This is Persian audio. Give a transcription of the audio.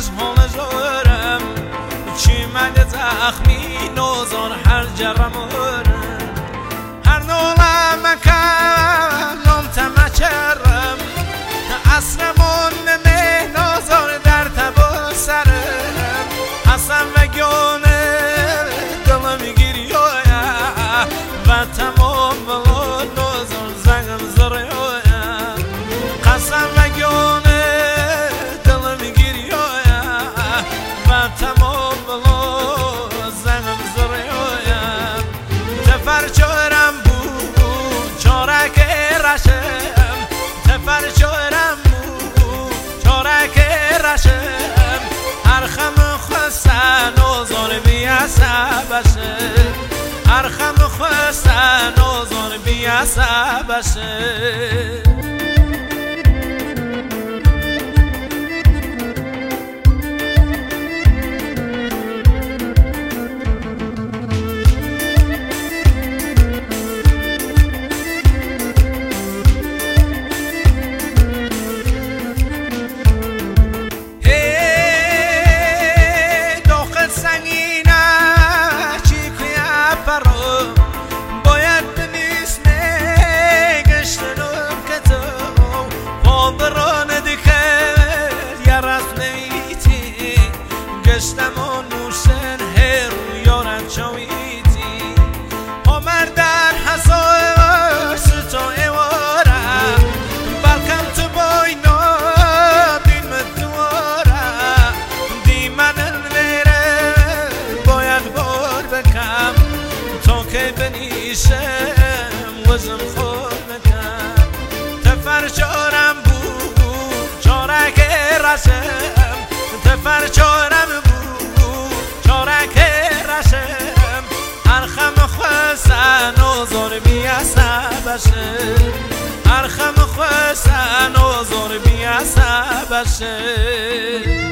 از حال زورم چی مگه زخمی نوزان هر جرمورم هر نولم مکنم تمچرم اصلمون نمه نوزان در تبا سرم اصلا و گونه دلم گیریویا و تمام بلون نوزان زنگم زریویا قسم و گونه دلم گیریویا و تمام بلون زنگم زریویا تفر چورم بود چارک رشم تفر چورم بود چارک رشم ارخم خستن نوزان بیعصبشه ارخم خستن نوزان بیعصبشه باید بنیست نگشتنم که تو پادران دکر یا رفت نیتی گشتمان نوشن هر یارن چاویتی همر در حساس تو ایوارم بلکم تو باینا دین مدوارم دیمن الویره باید بار بکم تا که بنیشم وزم خود بکم تفر چارم بود چارک رشم تفر چارم بود چارک رشم ارخم خستن نوزار بیعصبشه ارخم خستن نوزار بیعصبشه